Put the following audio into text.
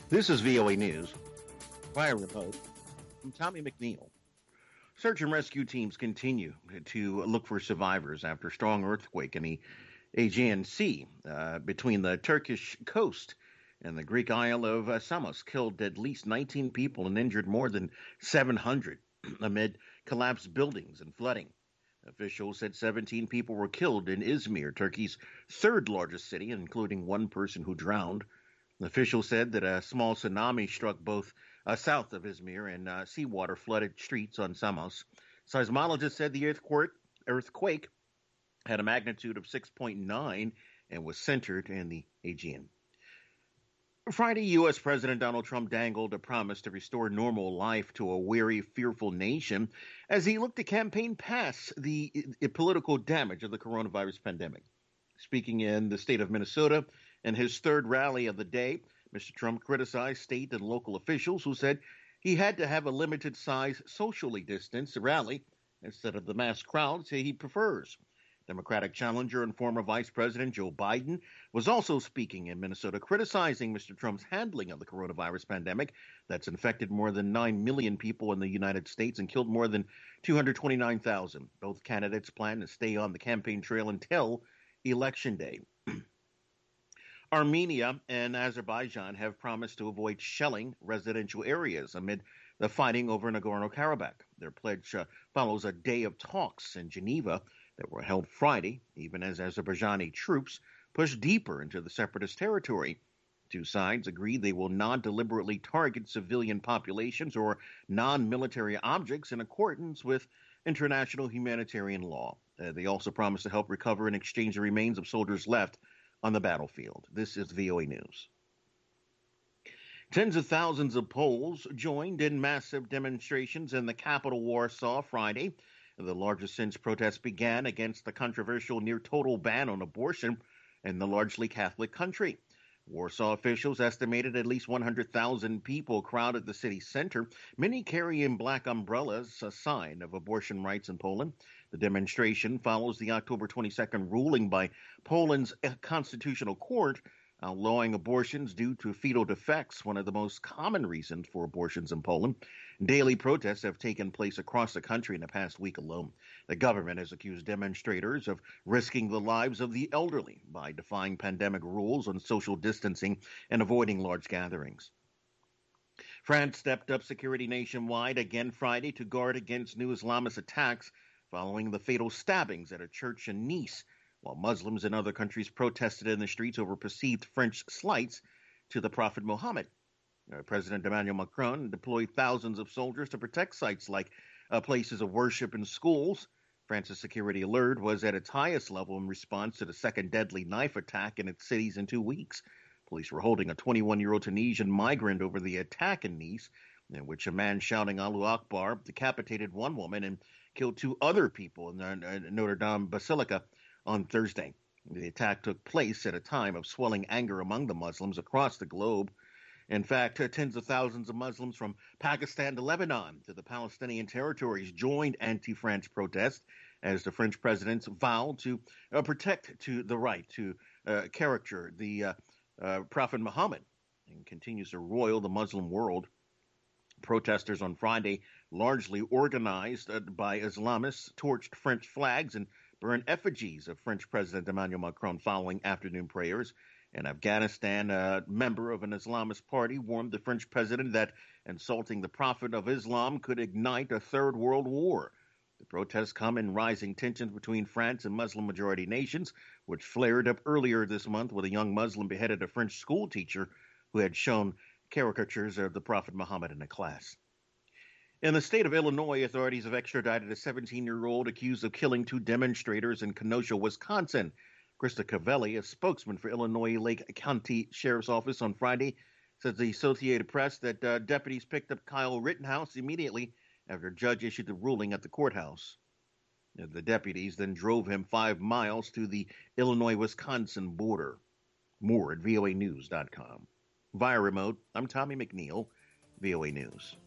This is VOA News via remote. I'm Tommy McNeil. Search and rescue teams continue to look for survivors after a strong earthquake in the Aegean Sea between the Turkish coast and the Greek isle of Samos killed at least 19 people and injured more than 700 amid collapsed buildings and flooding. Officials said 17 people were killed in Izmir, Turkey's third largest city, including one person who drowned. Officials said that a small tsunami struck both south of Izmir and seawater flooded streets on Samos. Seismologists said the earthquake had a magnitude of 6.9 and was centered in the Aegean. Friday, U.S. President Donald Trump dangled a promise to restore normal life to a weary, fearful nation as he looked to campaign past the political damage of the coronavirus pandemic. Speaking in the state of Minnesota in his third rally of the day, Mr. Trump criticized state and local officials who said he had to have a limited size, socially distanced rally instead of the mass crowds he prefers. Democratic challenger and former Vice President Joe Biden was also speaking in Minnesota, criticizing Mr. Trump's handling of the coronavirus pandemic that's infected more than 9 million people in the United States and killed more than 229,000. Both candidates plan to stay on the campaign trail until Election Day. Armenia and Azerbaijan have promised to avoid shelling residential areas amid the fighting over Nagorno-Karabakh. Their pledge follows a day of talks in Geneva that were held Friday, even as Azerbaijani troops push deeper into the separatist territory. Two sides agree they will not deliberately target civilian populations or non-military objects in accordance with international humanitarian law. They also promise to help recover and exchange the remains of soldiers left on the battlefield. This is VOA News. Tens of thousands of Poles joined in massive demonstrations in the capital Warsaw Friday, the largest since protests began against the controversial near-total ban on abortion in the largely Catholic country. Warsaw officials estimated at least 100,000 people crowded the city center, many carrying black umbrellas, a sign of abortion rights in Poland. The demonstration follows the October 22nd ruling by Poland's constitutional court outlawing abortions due to fetal defects, one of the most common reasons for abortions in Poland. Daily protests have taken place across the country in the past week alone. The government has accused demonstrators of risking the lives of the elderly by defying pandemic rules on social distancing and avoiding large gatherings. France stepped up security nationwide again Friday to guard against new Islamist attacks following the fatal stabbings at a church in Nice, while Muslims in other countries protested in the streets over perceived French slights to the Prophet Muhammad. President Emmanuel Macron deployed thousands of soldiers to protect sites like places of worship and schools. France's security alert was at its highest level in response to the second deadly knife attack in its cities in 2 weeks. Police were holding a 21-year-old Tunisian migrant over the attack in Nice, in which a man shouting Allahu Akbar decapitated one woman and killed two other people in the Notre Dame Basilica on Thursday. The attack took place at a time of swelling anger among the Muslims across the globe. In fact, tens of thousands of Muslims from Pakistan to Lebanon to the Palestinian territories joined anti-French protests as the French president's vow to protect the right to caricature the Prophet Muhammad and continues to roil the Muslim world. Protesters on Friday, largely organized by Islamists, torched French flags and burned effigies of French President Emmanuel Macron following afternoon prayers. In Afghanistan, a member of an Islamist party warned the French president that insulting the Prophet of Islam could ignite a third world war. The protests come in rising tensions between France and Muslim-majority nations, which flared up earlier this month with a young Muslim beheaded a French school teacher who had shown caricatures of the Prophet Muhammad in a class. In the state of Illinois, authorities have extradited a 17-year-old accused of killing two demonstrators in Kenosha, Wisconsin. Krista Cavelli, a spokesman for Illinois Lake County Sheriff's Office on Friday, said the Associated Press that deputies picked up Kyle Rittenhouse immediately after a judge issued the ruling at the courthouse. The deputies then drove him 5 miles to the Illinois-Wisconsin border. More at voanews.com. Via remote, I'm Tommy McNeil, VOA News.